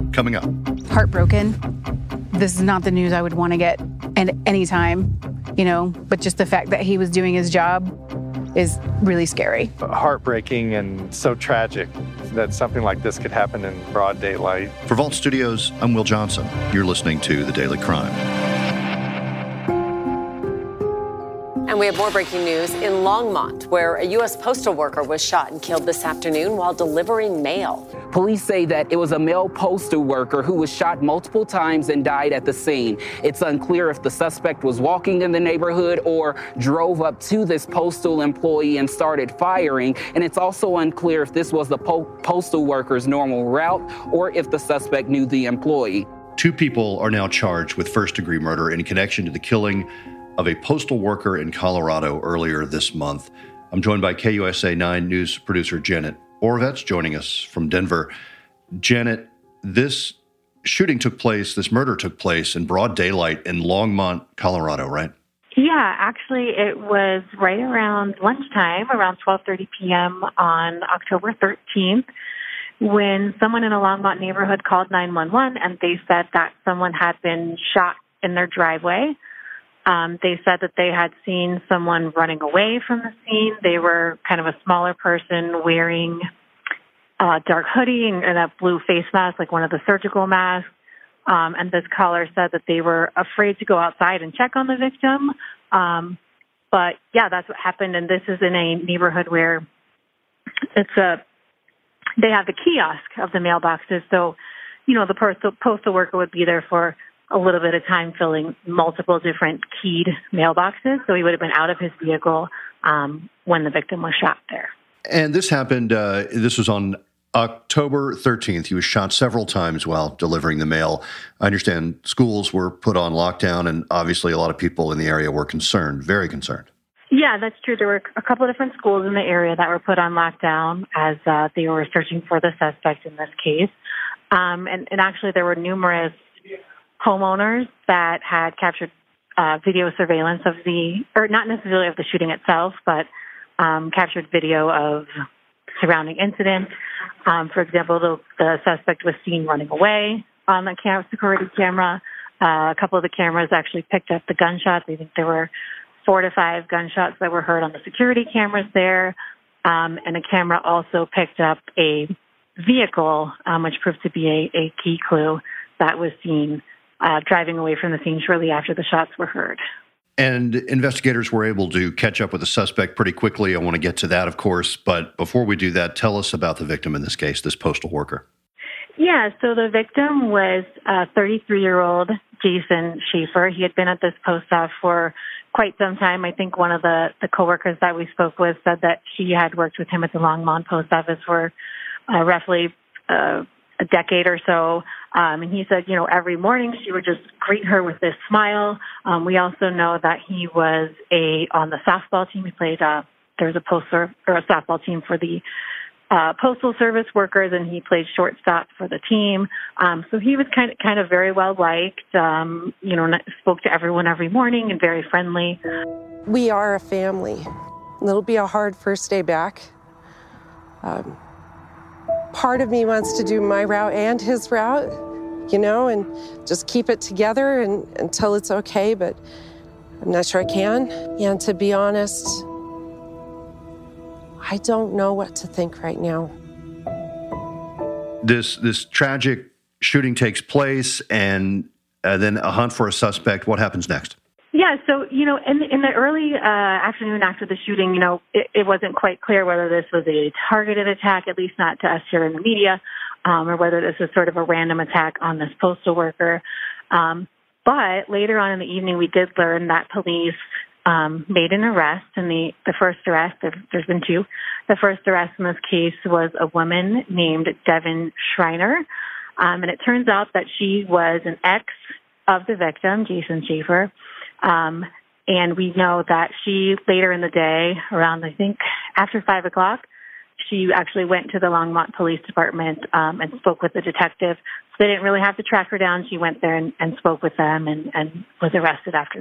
coming up. Heartbroken. This is not the news I would want to get at any time, but just the fact that he was doing his job is really scary. Heartbreaking and so tragic that something like this could happen in broad daylight. For Vault Studios, I'm Will Johnson. You're listening to The Daily Crime. And we have more breaking news in Longmont, where a U.S. postal worker was shot and killed this afternoon while delivering mail. Police say that it was a male postal worker who was shot multiple times and died at the scene. It's unclear if the suspect was walking in the neighborhood or drove up to this postal employee and started firing. And it's also unclear if this was the postal worker's normal route or if the suspect knew the employee. 2 people are now charged with first-degree murder in connection to the killing of a postal worker in Colorado earlier this month. I'm joined by KUSA 9 News producer Janet Oravets, joining us from Denver. Janet, this murder took place in broad daylight in Longmont, Colorado, right? Yeah, actually, it was right around lunchtime, around 12:30 p.m. on October 13th, when someone in a Longmont neighborhood called 911, and they said that someone had been shot in their driveway. They said that they had seen someone running away from the scene. They were kind of a smaller person wearing a dark hoodie and a blue face mask, like one of the surgical masks. And this caller said that they were afraid to go outside and check on the victim. But yeah, that's what happened. And this is in a neighborhood where they have the kiosk of the mailboxes. So, the postal worker would be there for a little bit of time filling multiple different keyed mailboxes. So he would have been out of his vehicle when the victim was shot there. And this happened, this was on October 13th. He was shot several times while delivering the mail. I understand schools were put on lockdown, and obviously a lot of people in the area were concerned, very concerned. Yeah, that's true. There were a couple of different schools in the area that were put on lockdown as they were searching for the suspect in this case. And actually there were numerous homeowners that had captured video surveillance or not necessarily of the shooting itself, but captured video of surrounding incidents. For example, the suspect was seen running away on the security camera. A couple of the cameras actually picked up the gunshots. I think there were 4 to 5 gunshots that were heard on the security cameras there. And a camera also picked up a vehicle, which proved to be a key clue that was seen driving away from the scene shortly after the shots were heard. And investigators were able to catch up with the suspect pretty quickly. I want to get to that, of course. But before we do that, tell us about the victim in this case, this postal worker. Yeah, so the victim was 33-year-old Jason Schaefer. He had been at this post office for quite some time. I think one of the coworkers that we spoke with said that she had worked with him at the Longmont post office for roughly a decade or so. And he said, every morning she would just greet her with this smile. We also know that he was on the softball team. He played, there's a softball team for the postal service workers, and he played shortstop for the team. So he was kind of very well liked, spoke to everyone every morning and very friendly. We are a family. It'll be a hard first day back. Part of me wants to do my route and his route, and just keep it together until it's okay, but I'm not sure I can. And to be honest, I don't know what to think right now. This tragic shooting takes place, and then a hunt for a suspect. What happens next? Yeah, so, in the early afternoon after the shooting, it wasn't quite clear whether this was a targeted attack, at least not to us here in the media, or whether this was sort of a random attack on this postal worker. But later on in the evening, we did learn that police made an arrest, and the first arrest, there's been 2. The first arrest in this case was a woman named Devin Schreiner, and it turns out that she was an ex of the victim, Jason Schaefer. And we know that she, later in the day, around, I think, after 5 o'clock, she actually went to the Longmont Police Department and spoke with the detective. So they didn't really have to track her down. She went there and spoke with them and was arrested after that.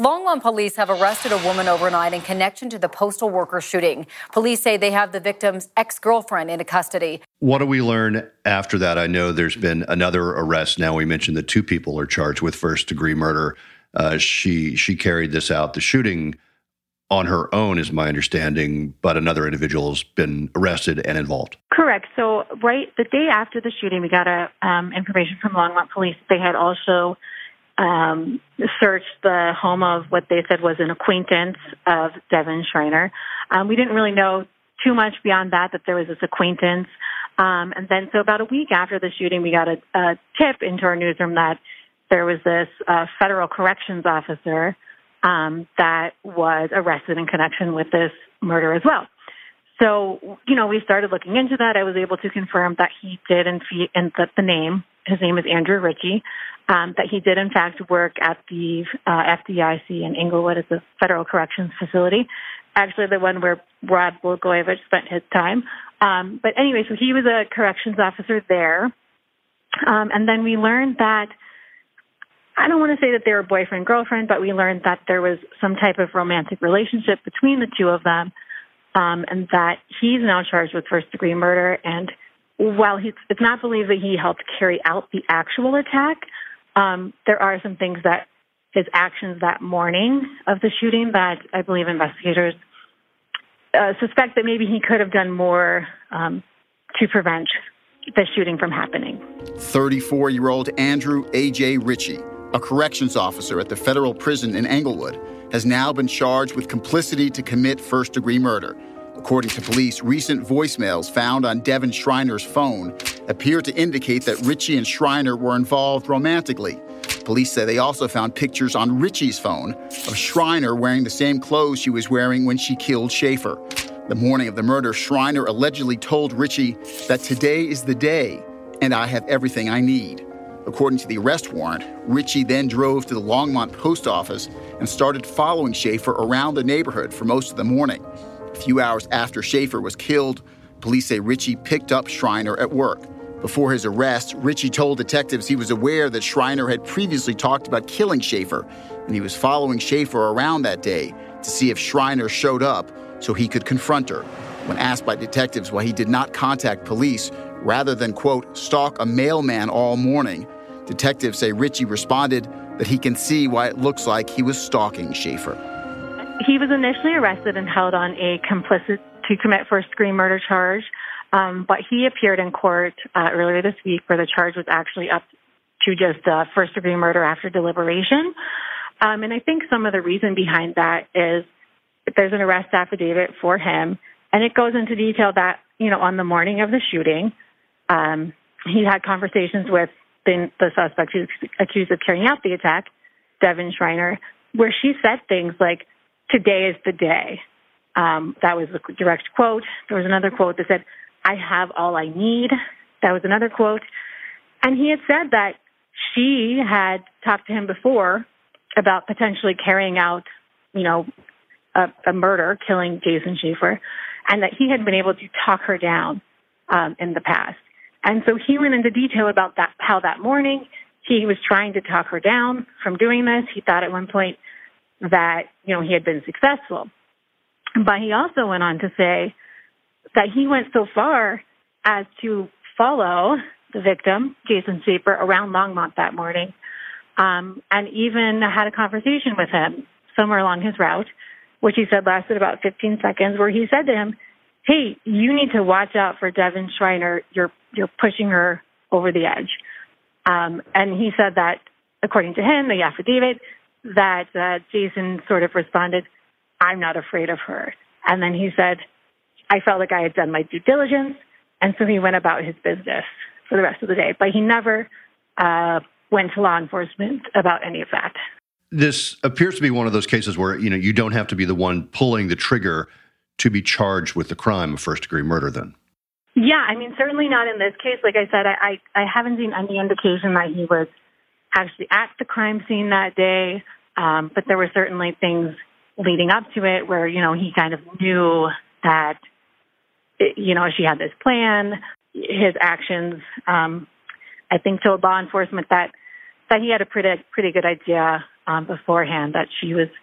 Longmont police have arrested a woman overnight in connection to the postal worker shooting. Police say they have the victim's ex-girlfriend into custody. What do we learn after that? I know there's been another arrest. Now we mentioned that 2 people are charged with first-degree murder. She carried this out, the shooting, on her own, is my understanding, but another individual's been arrested and involved. Correct. So right the day after the shooting, we got information from Longmont police. They had also searched the home of what they said was an acquaintance of Devin Schreiner. We didn't really know too much beyond that there was this acquaintance. And then so about a week after the shooting, we got a tip into our newsroom that there was this federal corrections officer that was arrested in connection with this murder as well. So, we started looking into that. I was able to confirm that he did, and the name, his name is Andrew Ritchie, that he did in fact work at the FDIC in Englewood as a federal corrections facility, actually the one where Rod Blagojevich spent his time. But anyway, so he was a corrections officer there. And then we learned that, I don't want to say that they were boyfriend-girlfriend, but we learned that there was some type of romantic relationship between the two of them, and that he's now charged with first-degree murder. And while it's not believed that he helped carry out the actual attack, there are some things that his actions that morning of the shooting that I believe investigators suspect that maybe he could have done more to prevent the shooting from happening. 34-year-old Andrew A.J. Ritchie, a corrections officer at the federal prison in Englewood, has now been charged with complicity to commit first-degree murder. According to police, recent voicemails found on Devin Schreiner's phone appear to indicate that Ritchie and Schreiner were involved romantically. Police say they also found pictures on Ritchie's phone of Schreiner wearing the same clothes she was wearing when she killed Schaefer. The morning of the murder, Schreiner allegedly told Ritchie that today is the day and I have everything I need. According to the arrest warrant, Ritchie then drove to the Longmont post office and started following Schaefer around the neighborhood for most of the morning. A few hours after Schaefer was killed, police say Ritchie picked up Schreiner at work. Before his arrest, Ritchie told detectives he was aware that Schreiner had previously talked about killing Schaefer, and he was following Schaefer around that day to see if Schreiner showed up so he could confront her. When asked by detectives why he did not contact police rather than, quote, stalk a mailman all morning, detectives say Ritchie responded that he can see why it looks like he was stalking Schaefer. He was initially arrested and held on a complicit to commit first-degree murder charge, but he appeared in court earlier this week where the charge was actually up to just first-degree murder after deliberation. And I think some of the reason behind that is that there's an arrest affidavit for him, and it goes into detail that, on the morning of the shooting, he had conversations with the suspect who's accused of carrying out the attack, Devin Schreiner, where she said things like, "Today is the day." That was a direct quote. There was another quote that said, "I have all I need." That was another quote. And he had said that she had talked to him before about potentially carrying out, a murder, killing Jason Schaefer, and that he had been able to talk her down in the past. And so he went into detail about that, how that morning he was trying to talk her down from doing this. He thought at one point that, he had been successful. But he also went on to say that he went so far as to follow the victim, Jason Schaefer, around Longmont that morning, and even had a conversation with him somewhere along his route, which he said lasted about 15 seconds, where he said to him, "Hey, you need to watch out for Devin Schreiner. You're pushing her over the edge." And he said that, according to him, the affidavit, that Jason sort of responded, "I'm not afraid of her." And then he said, "I felt like I had done my due diligence." And so he went about his business for the rest of the day. But he never went to law enforcement about any of that. This appears to be one of those cases where, you don't have to be the one pulling the trigger to be charged with the crime of first-degree murder then. Yeah, certainly not in this case. Like I said, I haven't seen any indication that he was actually at the crime scene that day, but there were certainly things leading up to it where, he kind of knew that, she had this plan. His actions, I think, told law enforcement that he had a pretty good idea beforehand that she was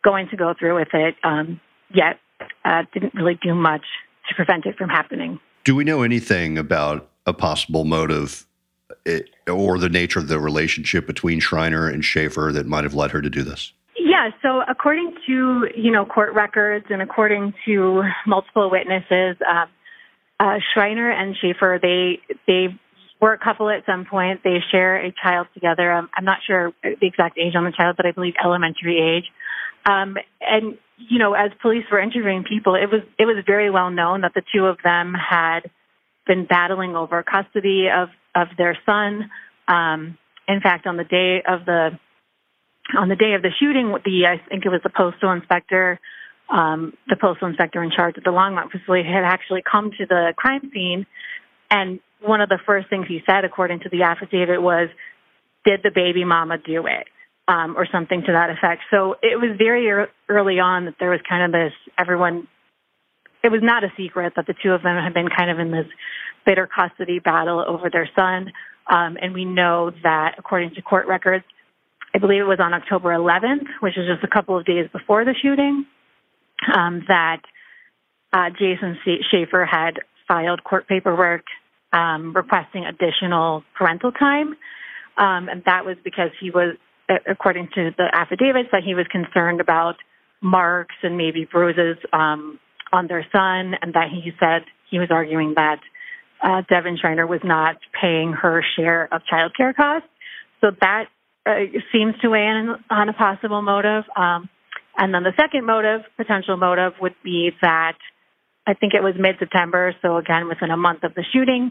going to go through with it, yet didn't really do much to prevent it from happening. Do we know anything about a possible motive or the nature of the relationship between Schreiner and Schaefer that might have led her to do this? Yeah, so according to, court records and according to multiple witnesses, Schreiner and Schaefer, they were a couple at some point. They share a child together. I'm not sure the exact age on the child, but I believe elementary age. And, as police were interviewing people, it was very well known that the two of them had been battling over custody of their son. In fact, on the day of the shooting, I think it was the postal inspector in charge of the Longmont facility had actually come to the crime scene, and one of the first things he said, according to the affidavit, was, "Did the baby mama do it?" Or something to that effect. So it was very early on that there was kind of this, it was not a secret that the two of them had been kind of in this bitter custody battle over their son. And we know that, according to court records, I believe it was on October 11th, which is just a couple of days before the shooting, that Jason Schaefer had filed court paperwork requesting additional parental time. And that was because he was, according to the affidavits, that he was concerned about marks and maybe bruises on their son, and that he said he was arguing that Devin Schreiner was not paying her share of child care costs. So that seems to weigh in on a possible motive. And then the second potential motive, would be that I think it was mid-September, so again, within a month of the shooting,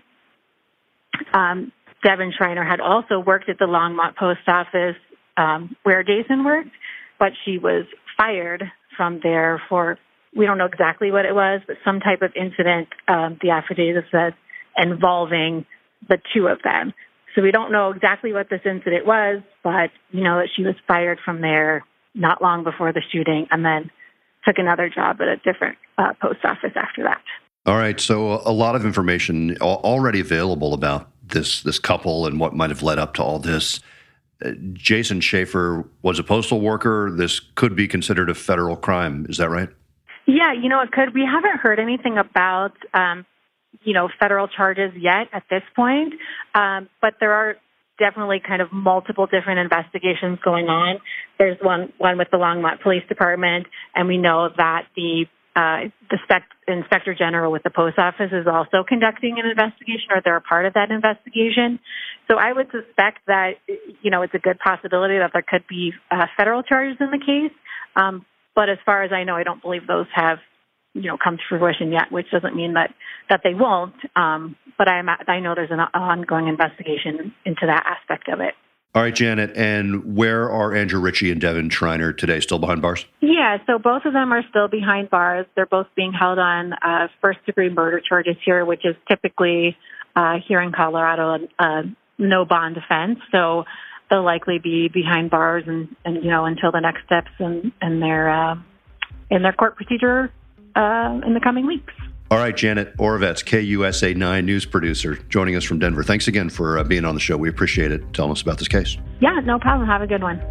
Devin Schreiner had also worked at the Longmont post office where Jason worked, but she was fired from there for, we don't know exactly what it was, but some type of incident, the affidavit says, involving the two of them. So we don't know exactly what this incident was, but that she was fired from there not long before the shooting, and then took another job at a different post office after that. All right, so a lot of information already available about this couple and what might have led up to all this. Jason Schaefer was a postal worker. This could be considered a federal crime. Is that right? Yeah, it could. We haven't heard anything about, federal charges yet at this point, but there are definitely kind of multiple different investigations going on. There's one with the Longmont Police Department, and we know that the Inspector General with the post office is also conducting an investigation, or they're a part of that investigation. So I would suspect that, it's a good possibility that there could be federal charges in the case. But as far as I know, I don't believe those have, come to fruition yet, which doesn't mean that they won't. But I know there's an ongoing investigation into that aspect of it. All right, Janet, and where are Andrew Ritchie and Devin Schreiner today? Still behind bars? Yeah, so both of them are still behind bars. They're both being held on first-degree murder charges here, which is typically here in Colorado no bond offense. So they'll likely be behind bars and until the next steps in their court procedure in the coming weeks. All right, Janet Oravets, KUSA 9 news producer, joining us from Denver. Thanks again for being on the show. We appreciate it. Telling us about this case. Yeah, no problem. Have a good one.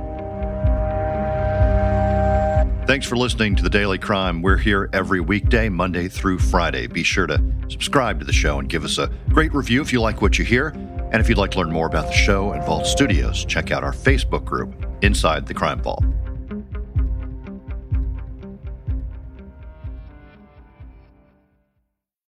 Thanks for listening to The Daily Crime. We're here every weekday, Monday through Friday. Be sure to subscribe to the show and give us a great review if you like what you hear. And if you'd like to learn more about the show and Vault Studios, check out our Facebook group, Inside the Crime Vault.